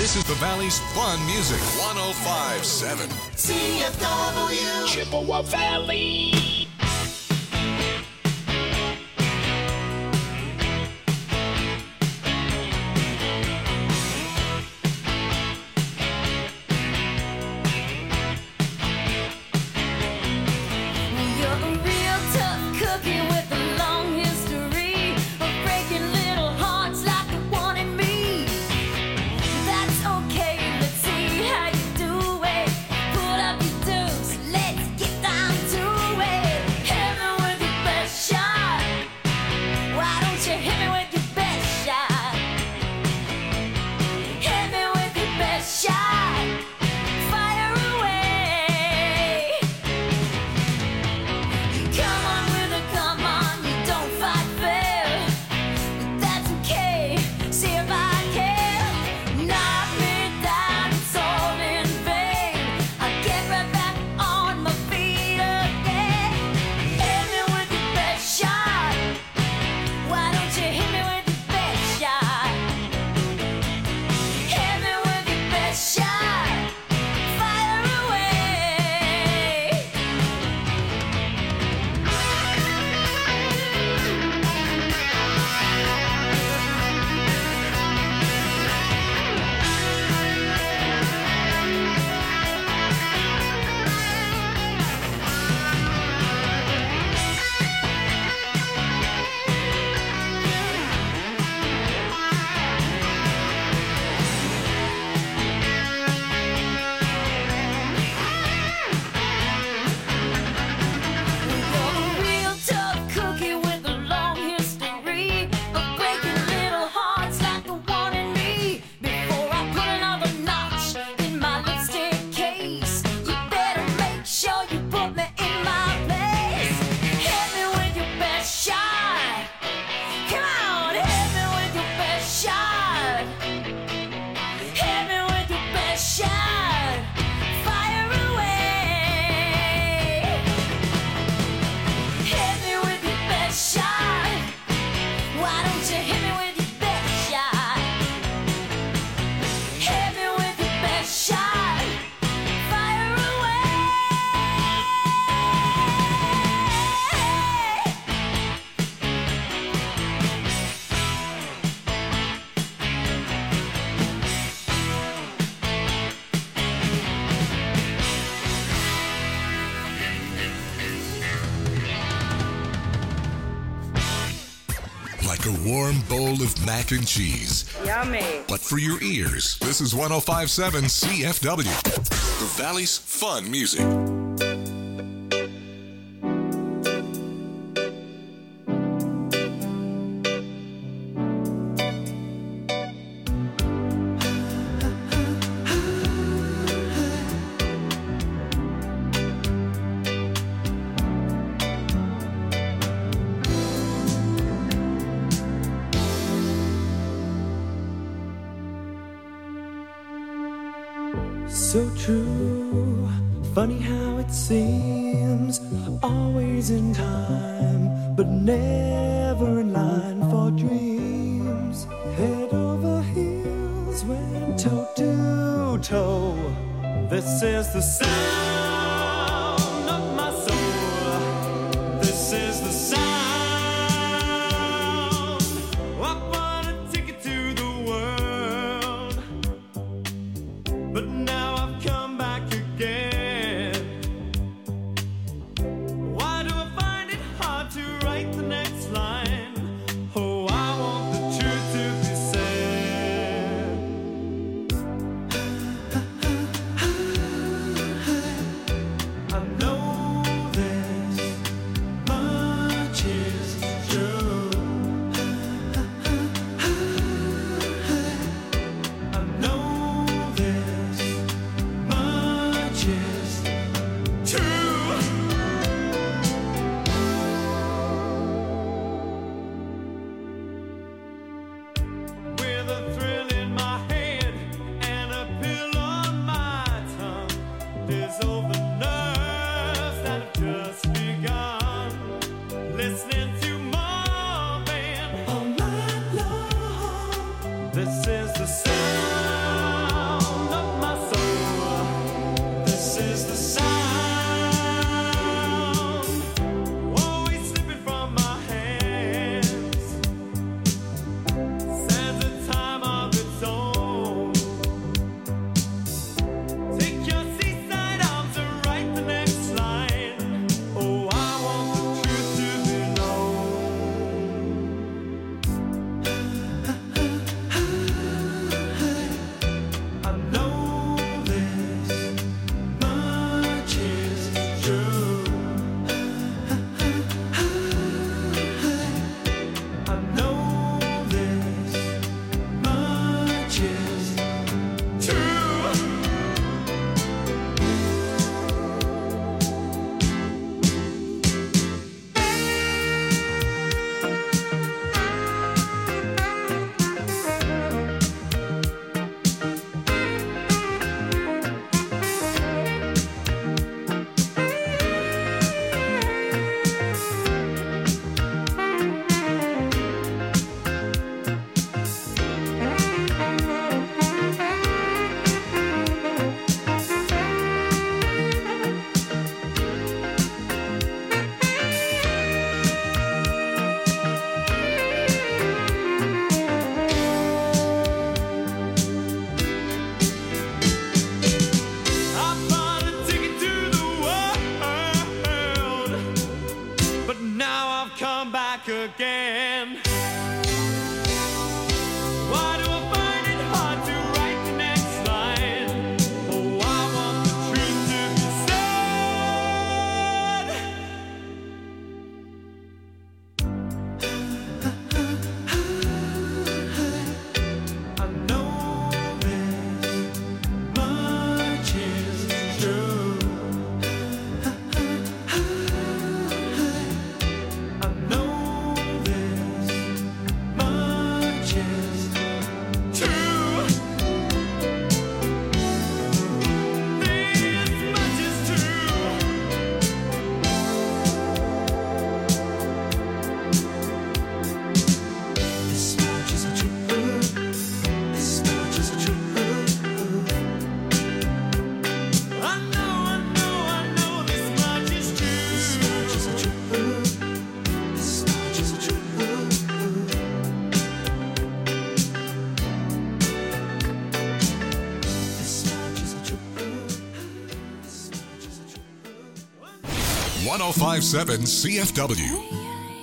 This is the Valley's fun music. 105.7 CFW Chippewa Valley. Like a warm bowl of mac and cheese. Yummy. But for your ears, this is 105.7 CFW. The Valley's fun music. So true, funny how it seems, always in time, but never in line for dreams. Head over heels, went toe to toe. This is the sound of my soul. This is the sound. I want a ticket to the world, but now I've come back again. Why do I find it hard to write the next line? Oh, I want the truth to be said. 105.7 CFW.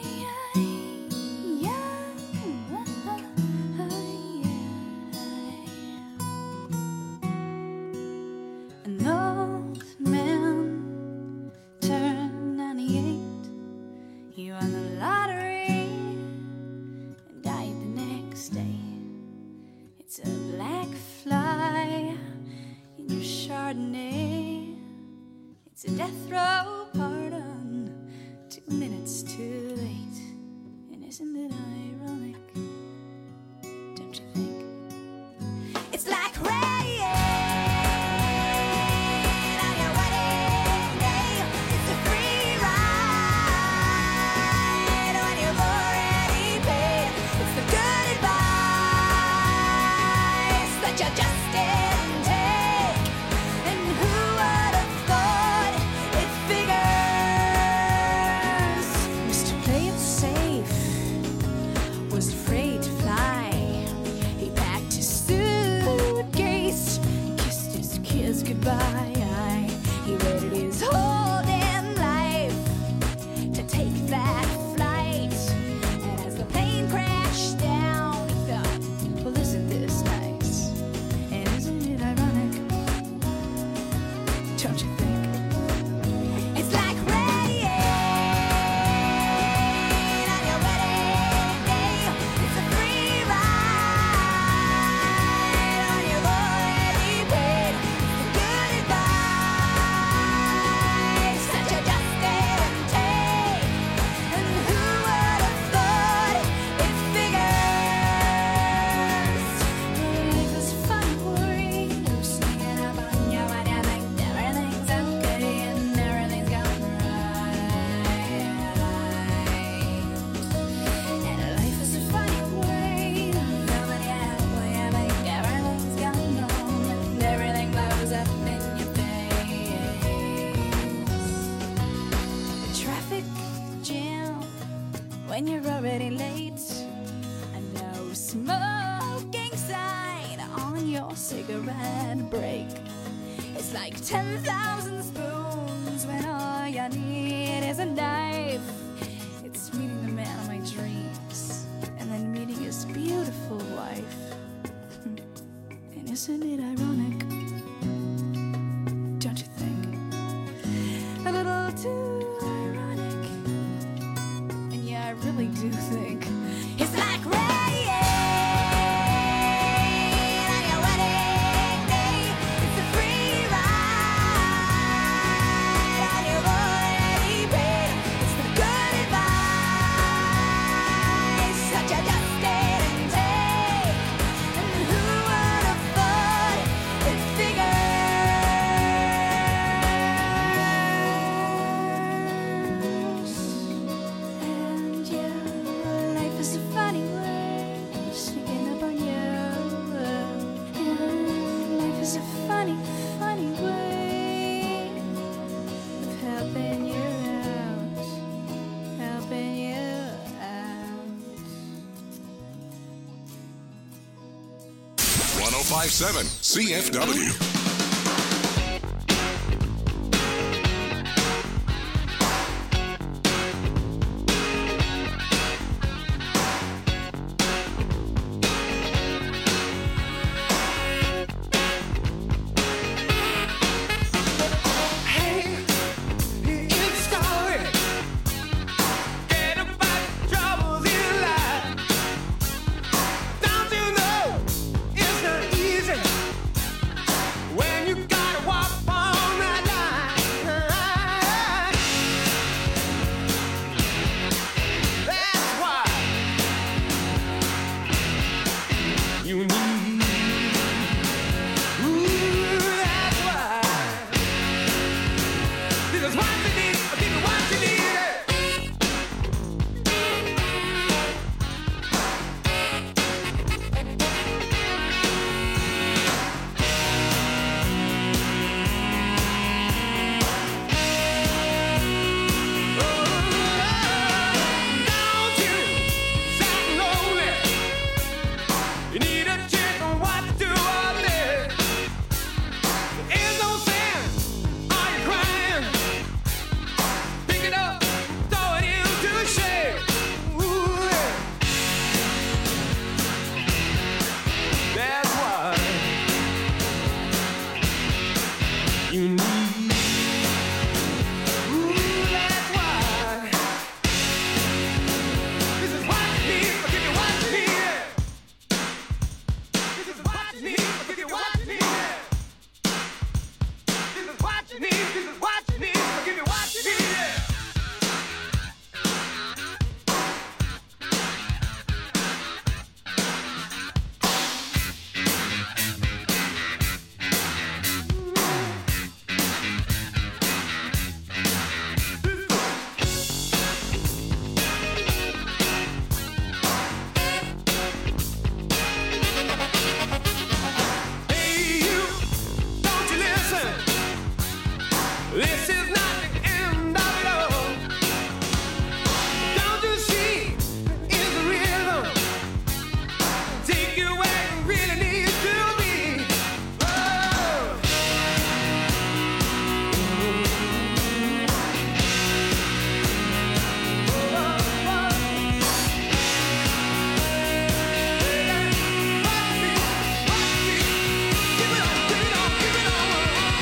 When you're already late, a no smoking sign on your cigarette break. It's like 10,000 spoons when all you need is a knife. It's meeting the man of my dreams and then meeting his beautiful wife. And isn't it ironic? Don't you think? A little too ironic. And yeah, I really do think it's like rain on your wedding day. It's a free ride on your already paid. It's the good advice that you just didn't take. And who would have thought it figures? And yeah, life is a funny way of sneaking up on you. And life is a funny, funny way of helping you out. Helping you out. 105.7 CFW. Well, you need. Ooh, that's why. This is what you need. I'll give you what you need. This is what you need. I'll give you what you need. This is what you need. This is what you need. I'll give you what you need. This is not the end of it all. Don't you see? It's the rhythm. Take you where you really need to be. Oh. Give it on, give it on, give it on.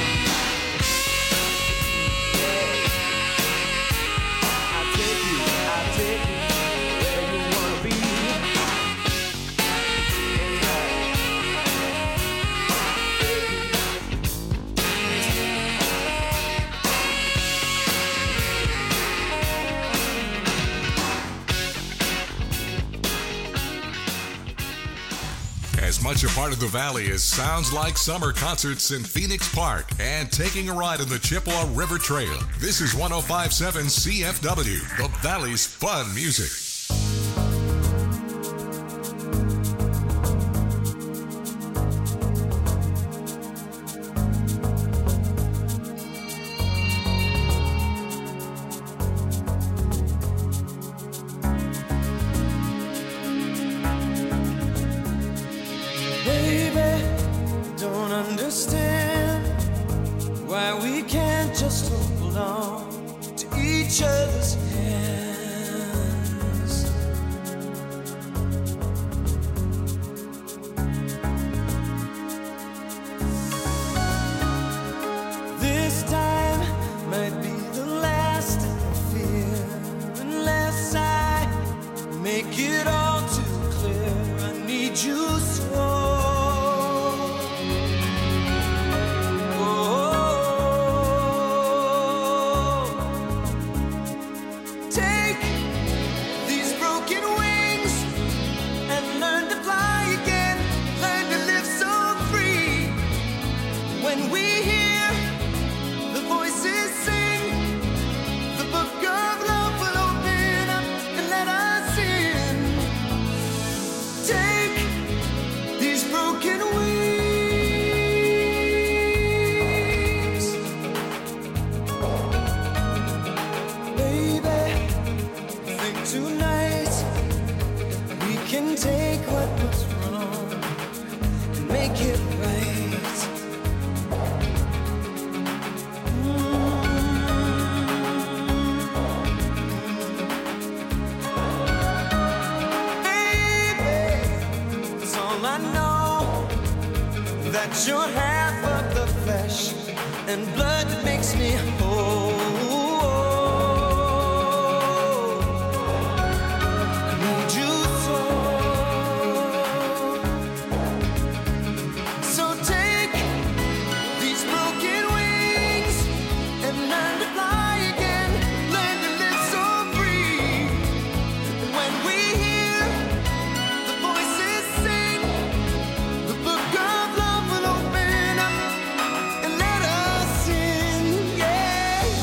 I'll take you where you wanna be. As much a part of the Valley as sounds like summer concerts in Phoenix Park and taking a ride on the Chippewa River Trail. This is 105.7 CFW, the Valley's fun music. Baby, don't understand why we can't just hold on to each other's hands. This time might be the last I fear, unless I make it all too clear. I need you so. Take these broken wings and learn to fly again. Learn to live so free. When we hear the voices sing, the book of love will open up and let us in. Take these broken wings, baby. Think tonight we can take what was wrong and make it right. Baby, it's all I know, that you're half of the flesh and blood that makes me whole. I need you so. So take these broken wings and learn to fly again. Learn to live so free. When we hear the voices sing, the book of love will open up and let us in. Yeah.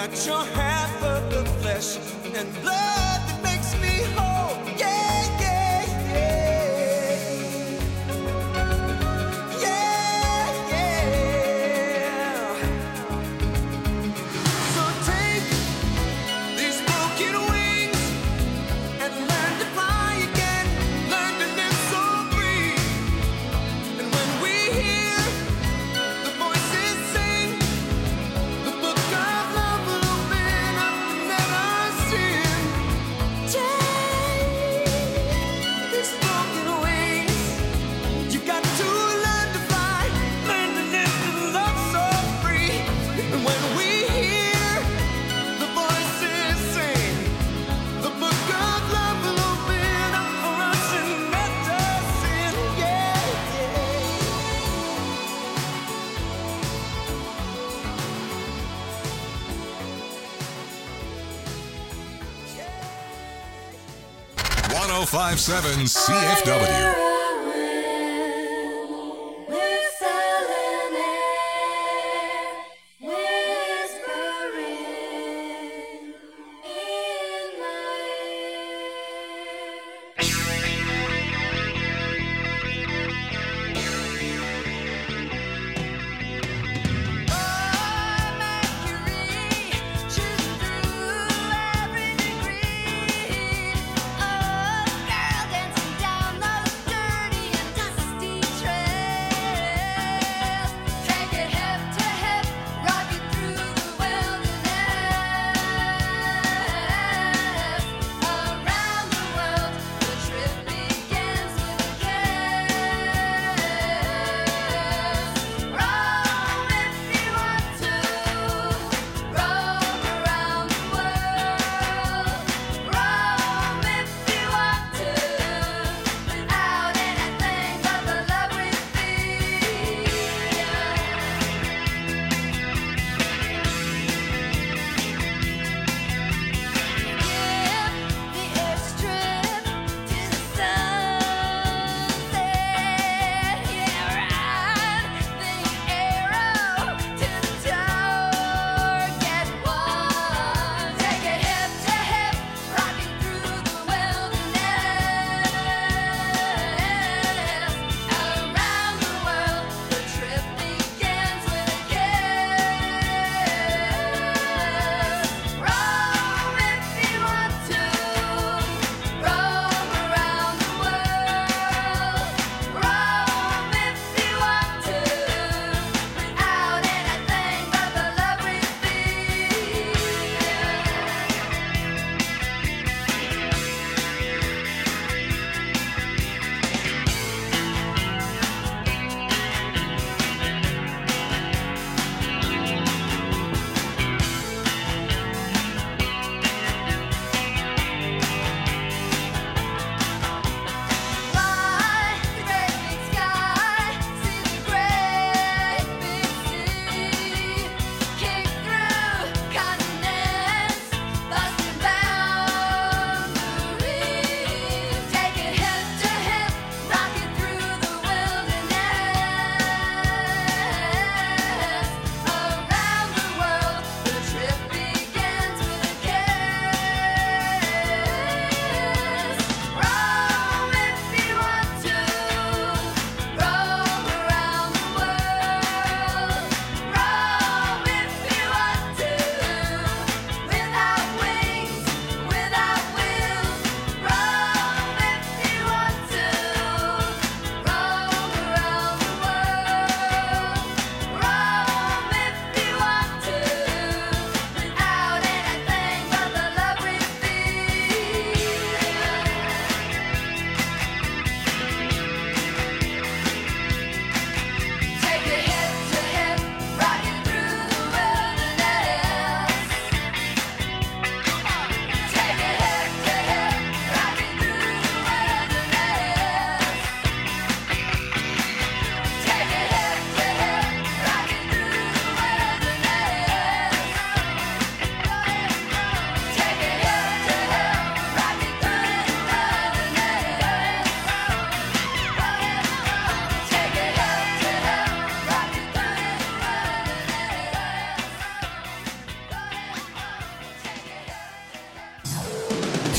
that you're half of the flesh and blood that makes me whole. Yeah, yeah, yeah. Yeah, yeah. So take these broken wings and learn to fly again. Learn to live so free. And when we hear the voices sing, the book of love will open up and let us in. Take these broken wings. You got to learn to fly, learn to live and love so free. And when we hear the voices sing, the book of love will open up for us and let us in. Yeah, yeah. 1057 CFW. Dancing down the street.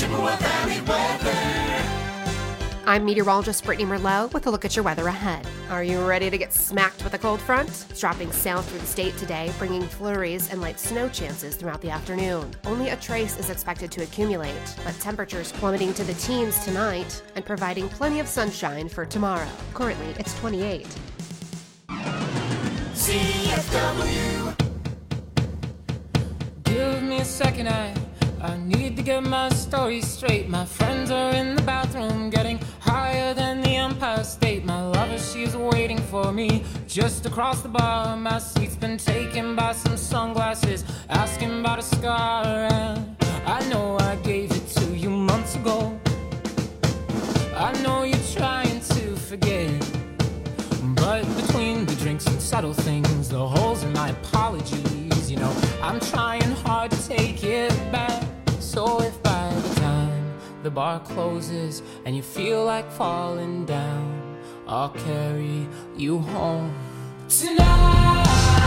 Chippewa Valley weather. I'm meteorologist Brittany Merlot with a look at your weather ahead. Are you ready to get smacked with a cold front? It's dropping south through the state today, bringing flurries and light snow chances throughout the afternoon. Only a trace is expected to accumulate, but temperatures plummeting to the teens tonight and providing plenty of sunshine for tomorrow. Currently, it's 28. CFW. Give me a second, I need to get my story straight. My friends are in the bathroom getting higher than the Empire State. My lover, she's waiting for me just across the bar. My seat's been taken by some sunglasses, asking about a scar. And I know I gave it to you months ago. I know you're trying to forget, but between the drinks and subtle things, the holes in my apologies, you know, I'm trying hard to take it back. So if by the time the bar closes and you feel like falling down, I'll carry you home tonight.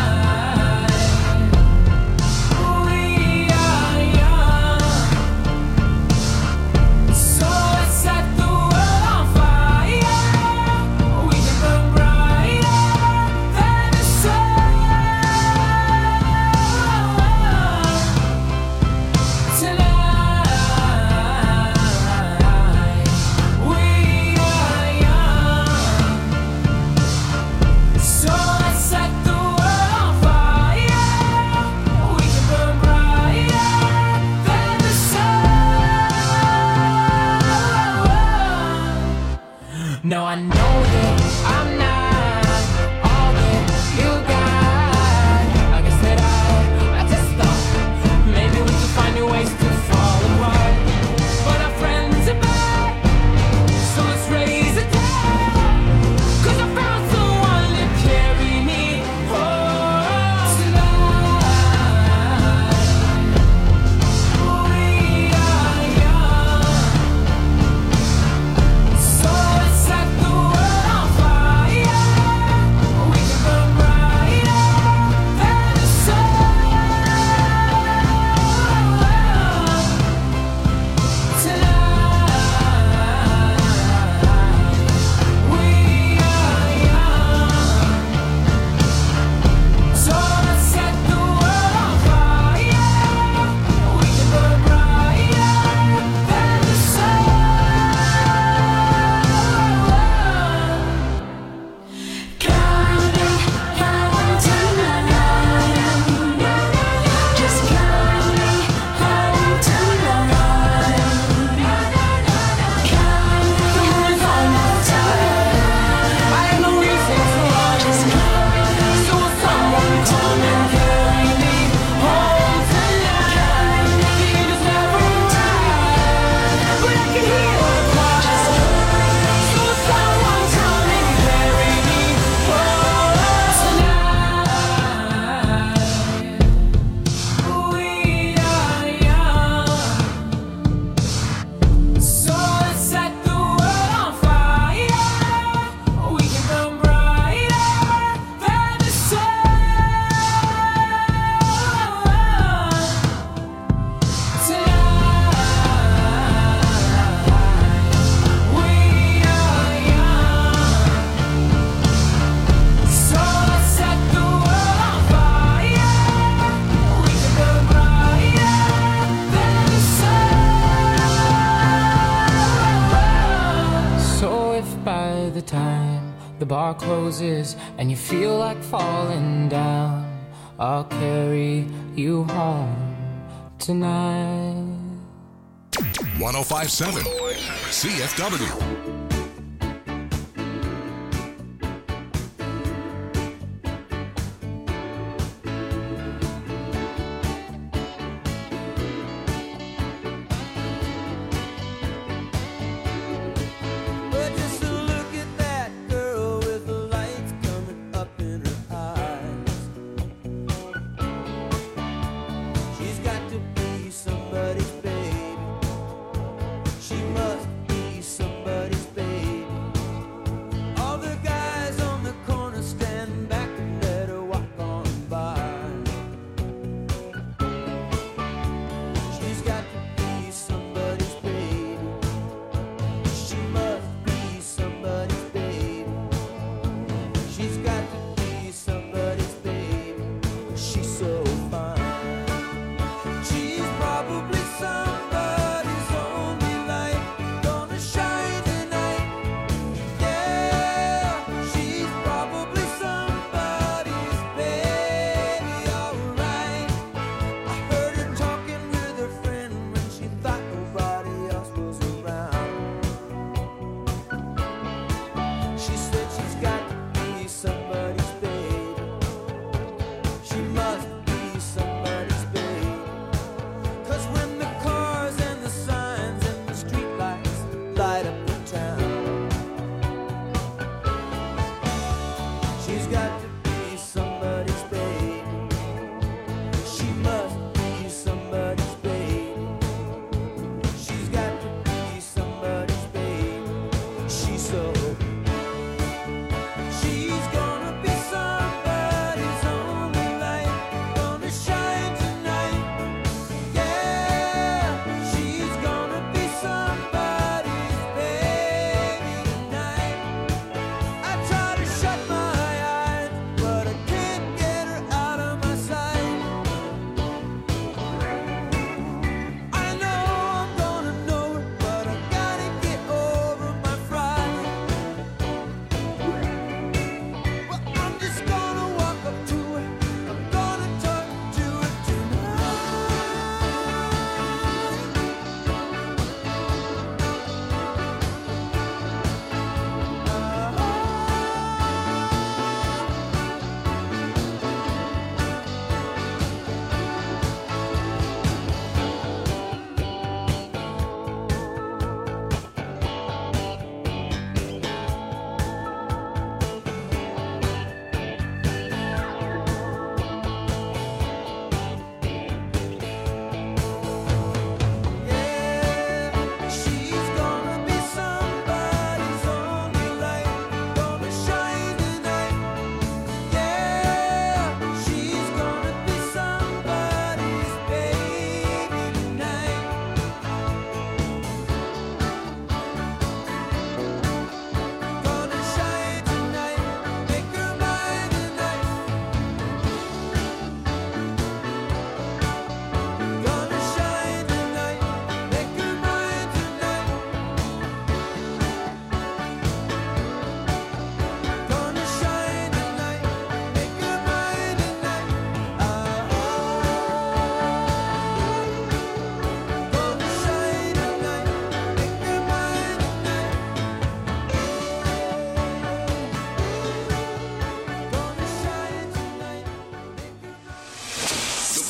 We are young, so let's set the world on fire. We can burn brighter than the sun tonight. We are young, so let's set the world on fire. We can burn brighter than the sun. No, I know that I'm not all that you got. I guess that I just thought maybe we could find new ways to fall apart. But our friends are back, so let's raise a glass. 'Cause I found someone to carry me home tonight. We are young, so let's set the world on fire. We can burn brighter than the sun tonight. We are young, so let's set the world on fire. We can burn brighter than the sun. Coming home tonight. Just coming home tonight. Coming home tonight. I have no reason to run. So will someone come and carry me home tonight? The angels never arrive, but I can hear a cry. So will someone come and carry me home tonight? We are young, so let's set the world on fire. We can burn brighter than the sun tonight. We are young, so let's set the world on fire. We can burn brighter than the sun. So if by the time the bar closes and you feel like falling down, I'll carry you home tonight. 1057 CFW. But just look at that girl with the lights coming up in her eyes. She's got to be somebody's baby. She must be somebody's baby.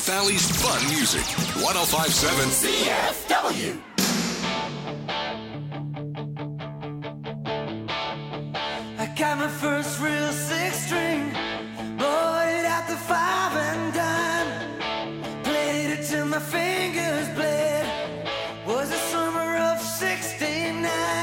Valley's fun music. 105.7 CFW. I got my first real six-string, bought it at the 5 and dime, played it till my fingers bled. Was the summer of '69.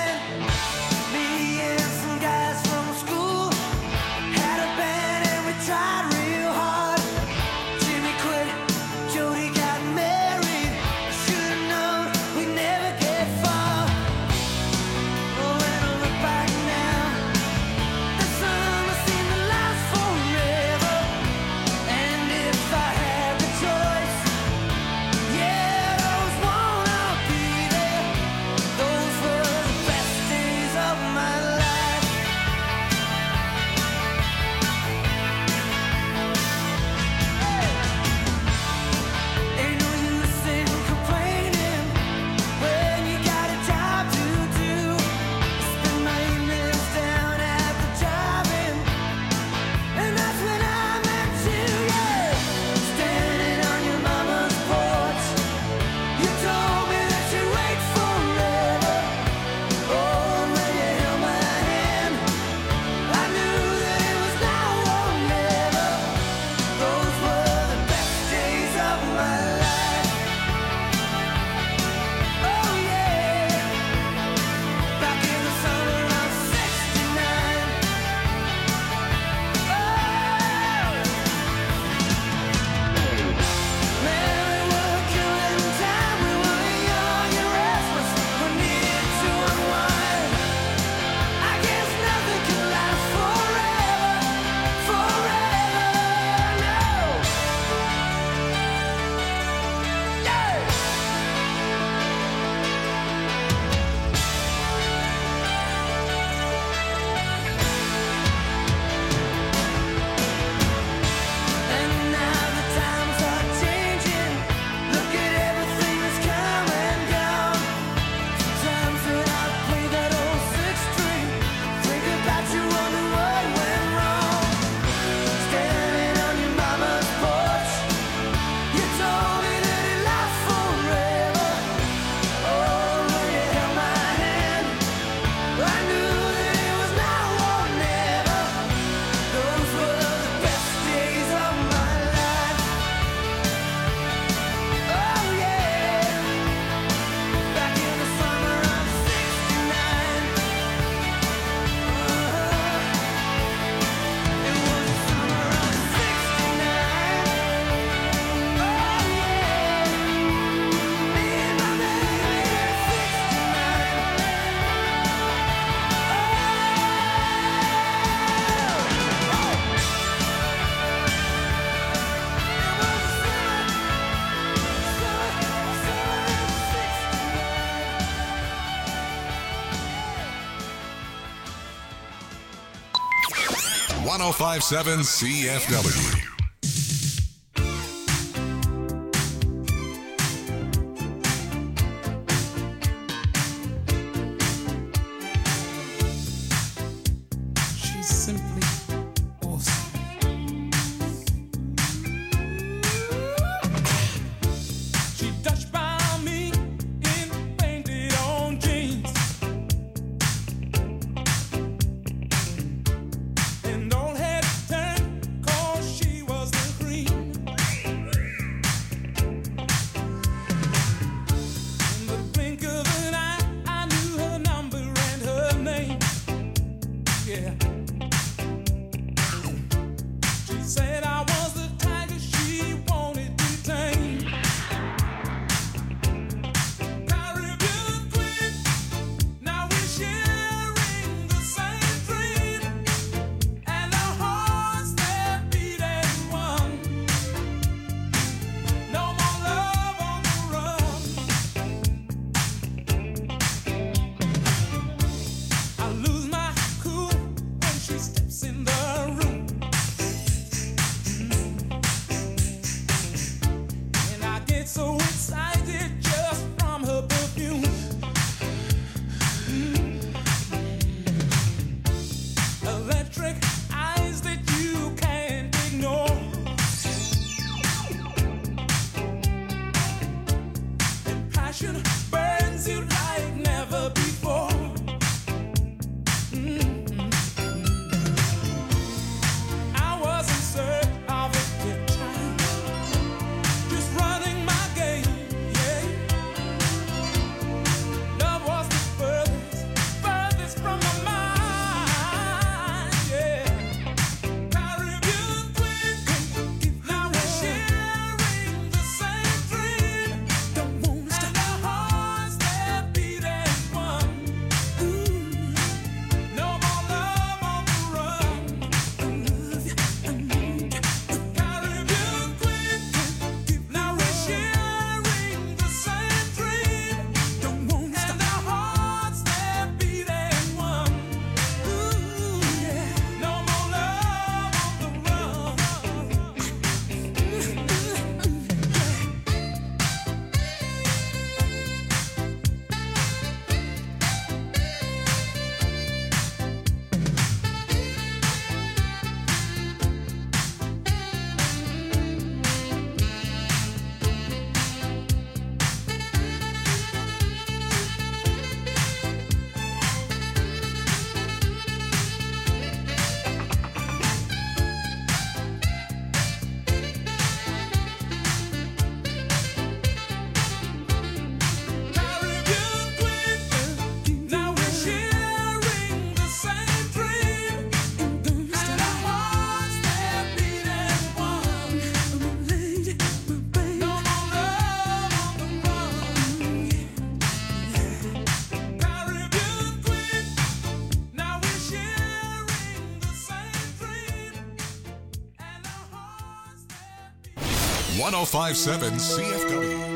Me and some guys from school had a band and we tried real hard. Jimmy quit, Jody got married. Should've known we'd never get far. Oh, when I look back now, the summer seemed to last forever. And if I had the choice, yeah, those wanna be there. Those were the best days of my life. Ain't no use in complaining when you got a job to do. Spend my evenings down at the drive-in, and that's when I met you, yeah. Standing on your mama's porch, you told me that you'd wait forever. Oh, when you held my hand, I knew that it was now or never. Those were the best days of my life. Oh yeah, back in the summer of '69. Man, we were killing time. We were young and restless. We needed to unwind. I guess nothing can last forever, no. Yeah. And now the times are changing. Look at everything that's come and gone. Sometimes when I play that old six-string, think about you, wonder what went wrong. Standing on your mama's porch, you told me that it lasts forever. Oh, when you held my hand, I knew that it was now or never. Those were the best days of my life. Oh yeah, back in the summer of '69. It was the summer of '69. Oh yeah, me and my baby at '69. Oh, 105.7 CFW. She's simply awesome. She touched by me in painted on jeans, and don't hesitate, 'cause she was 1057 CFW.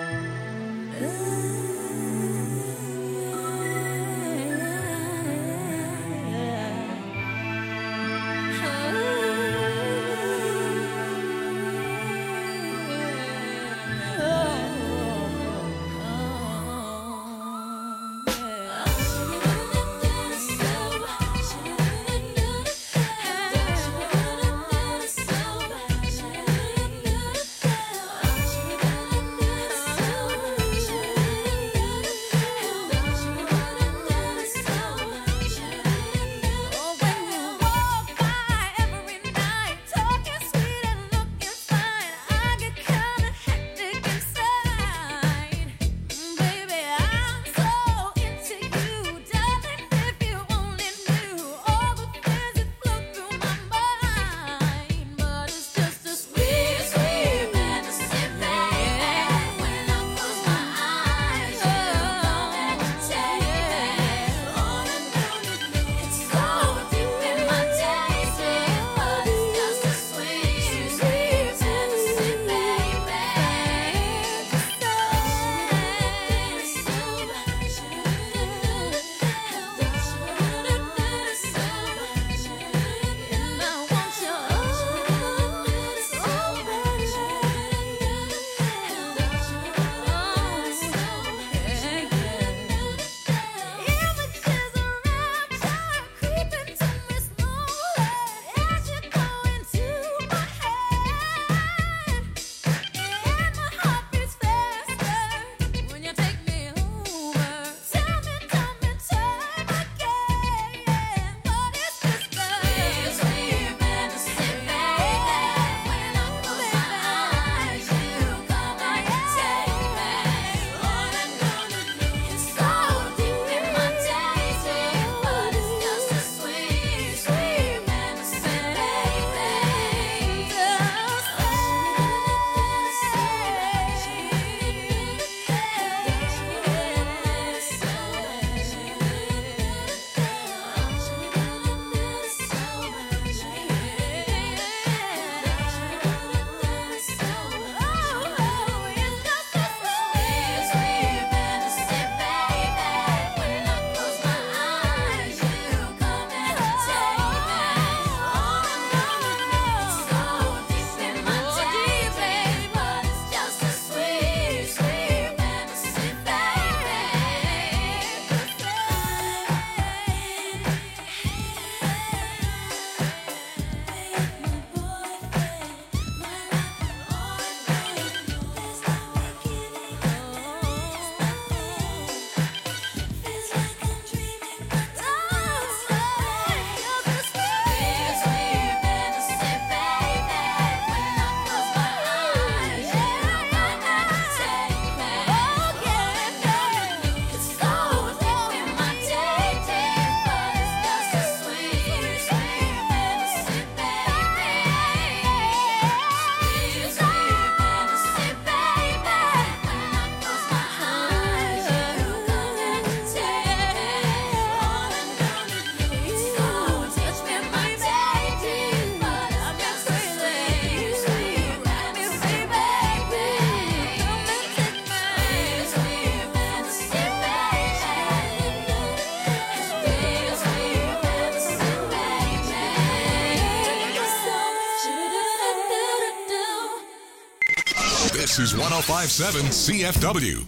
This is 1057 CFW.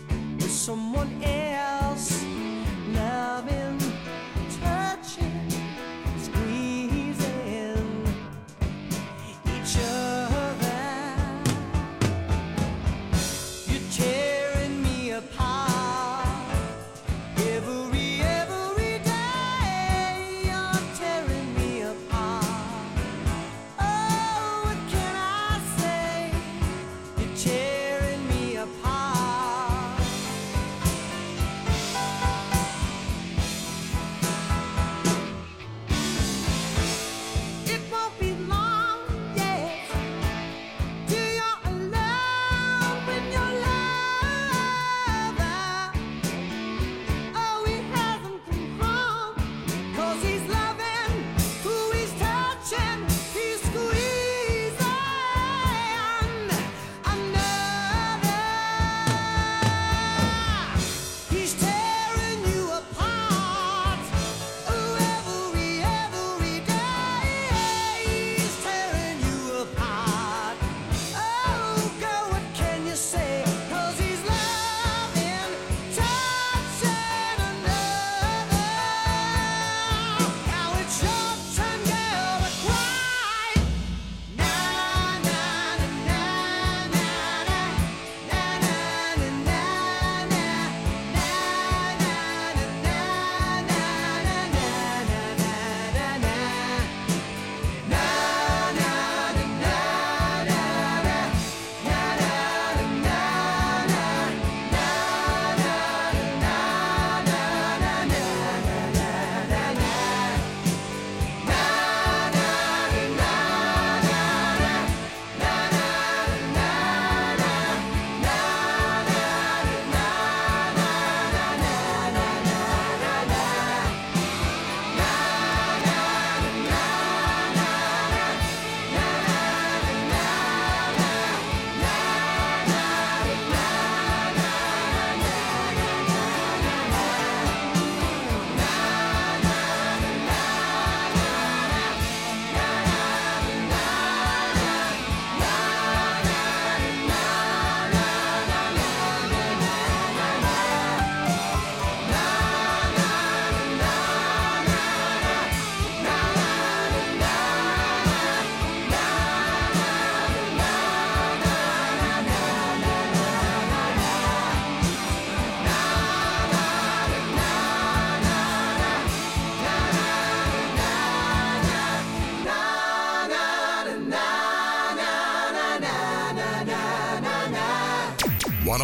Someone else loving, touching.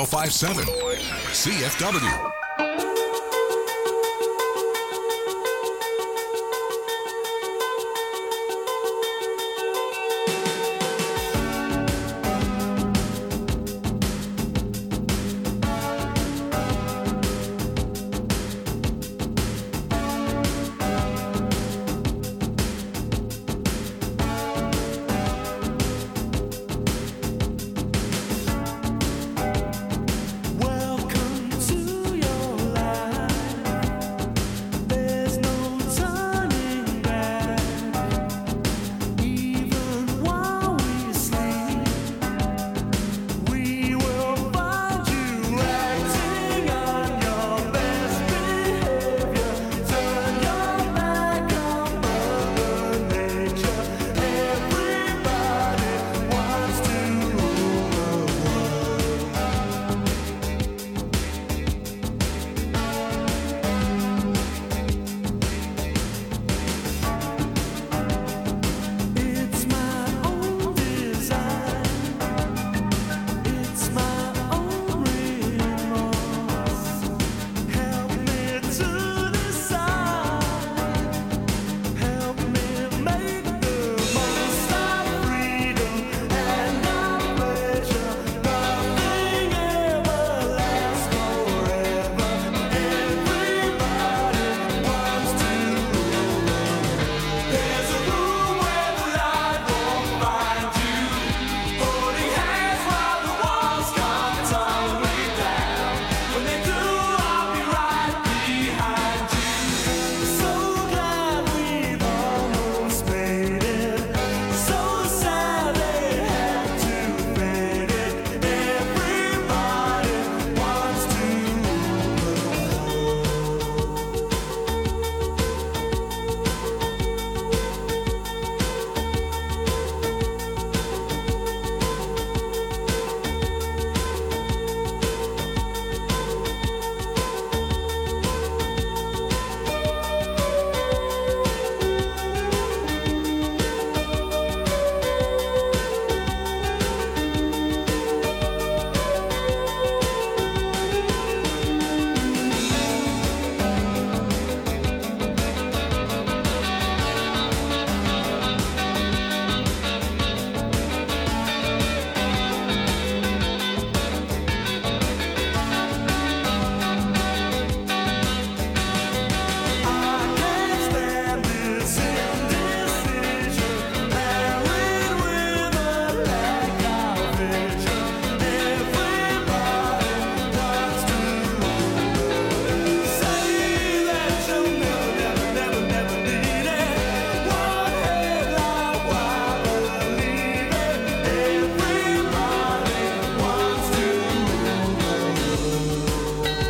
1057 CFW. Welcome to your life. There's no turning back. Even while we sleep, we will find you acting on your best behavior. Turn your back on Mother Nature. Everybody wants to rule the world. It's my own design. It's my own remorse. Help me to decide. Help me make the most of freedom and of pleasure. Nothing ever lasts forever. Everybody wants to rule the world. There's a room where the light won't find you. Holding hands while the walls come tumbling down. When they do, I'll be right behind you. So glad we've almost made it. So sad they had to fade it. Everybody wants to rule the world. I can't stand this indecision, married with a lack of vision. Everybody wants to say that you'll never need it. One headline, why believe it? Everybody wants to rule the world.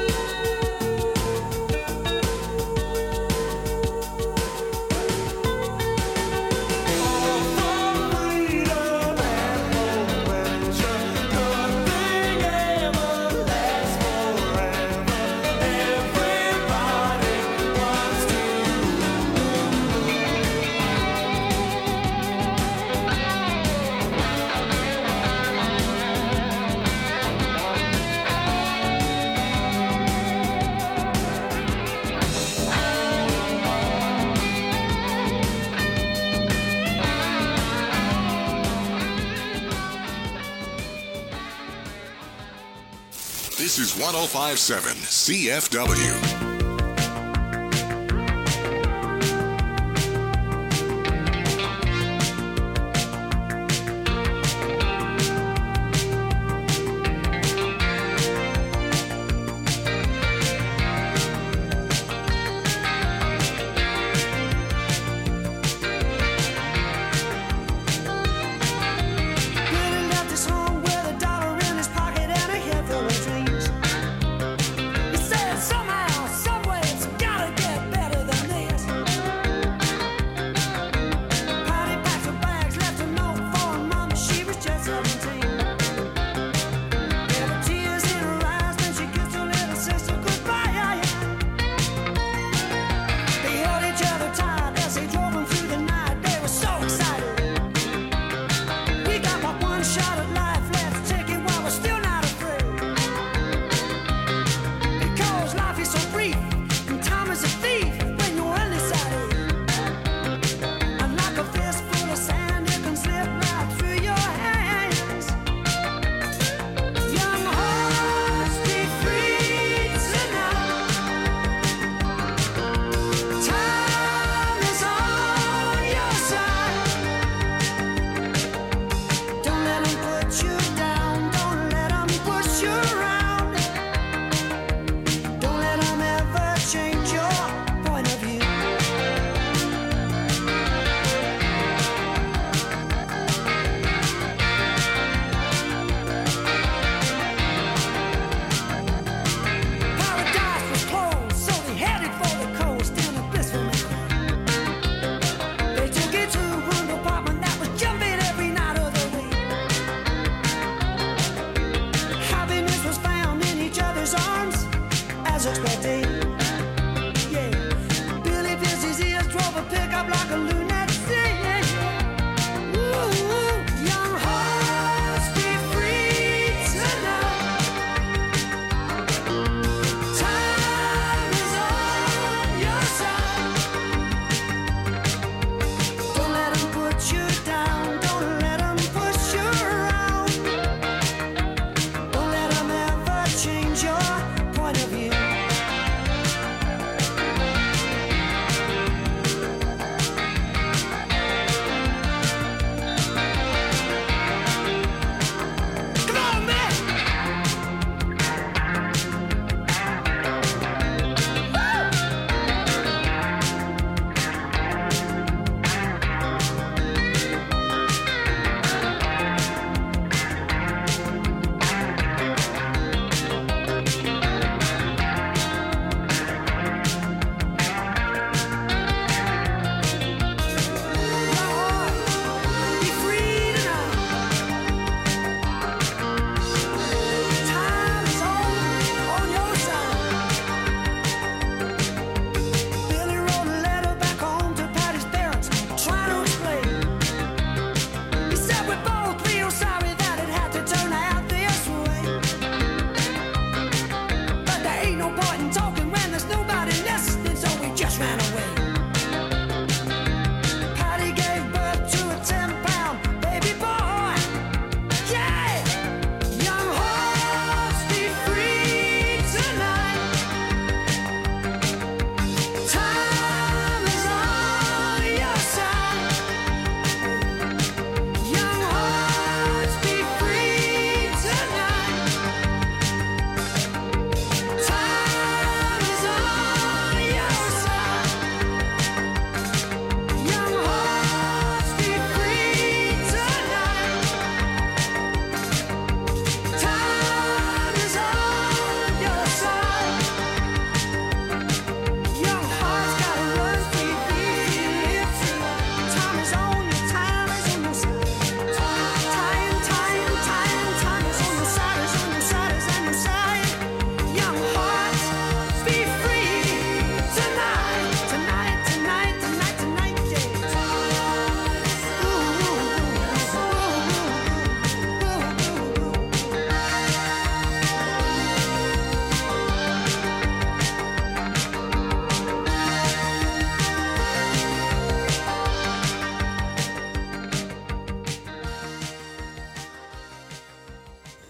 Freedom and adventure, nothing ever lasts forever. Everybody wants to This is 1057 CFW. Living at this home with a dollar in his pocket and a head full of dreams. He said somehow,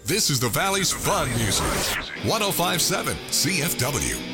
This is the Valley's fun music. 105.7 CFW.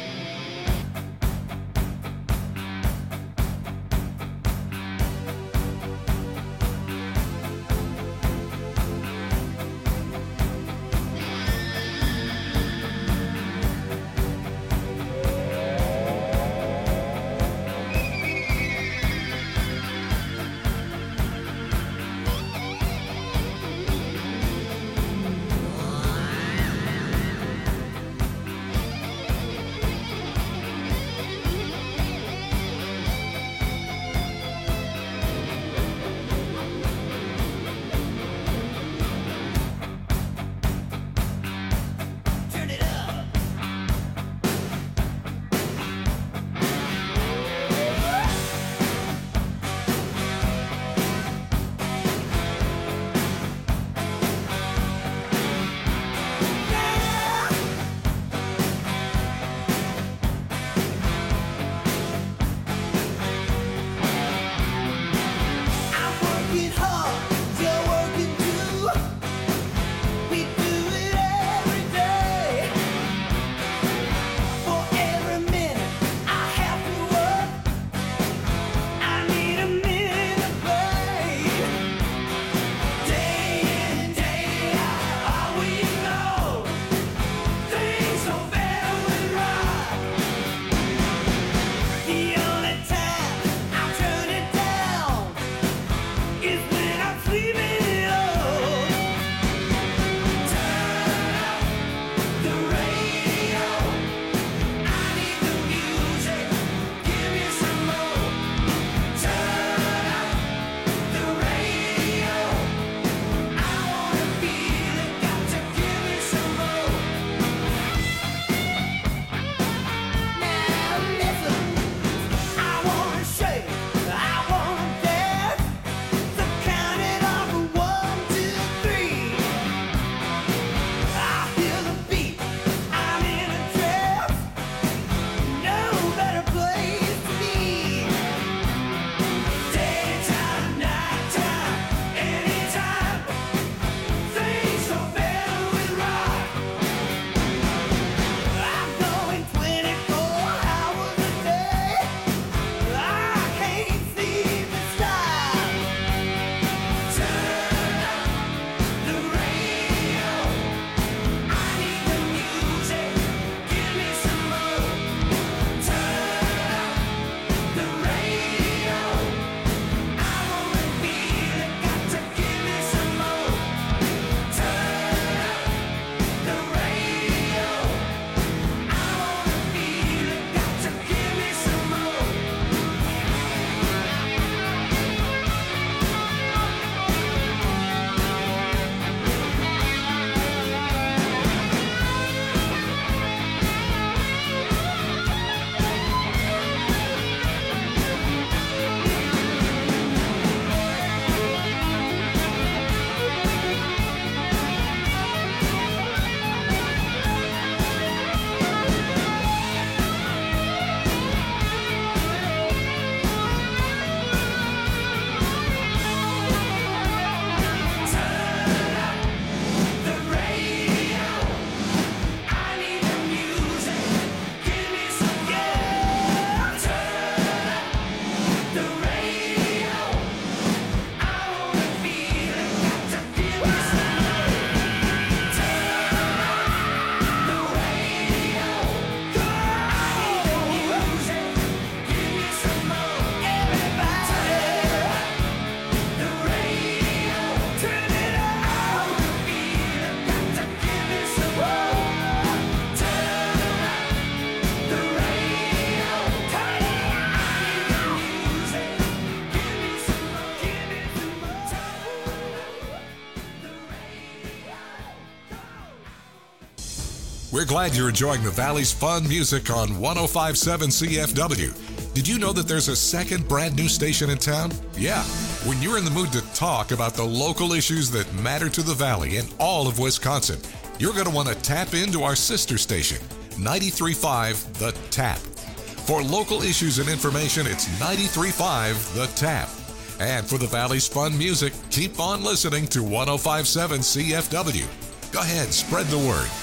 We're glad you're enjoying the Valley's fun music on 105.7 CFW. Did you know that there's a second brand new station in town? Yeah, when you're in the mood to talk about the local issues that matter to the Valley and all of Wisconsin, you're going to want to tap into our sister station, 93.5 The Tap. For local issues and information, it's 93.5 The Tap. And for the Valley's fun music, keep on listening to 105.7 CFW. Go ahead, spread the word.